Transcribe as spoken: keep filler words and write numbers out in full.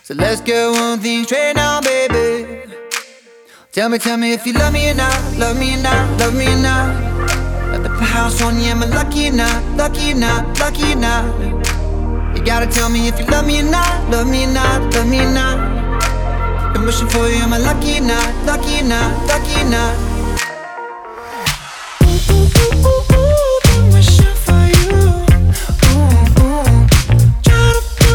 So let's get one thing straight now, baby. Tell me, tell me if you love me or not, love me or not, love me or not. At the house on you, am I lucky or not, lucky or not, lucky or not? You gotta tell me if you love me or not, love me or not, love me or not. I'm wishing for you, am I lucky or not, lucky or not, lucky or not?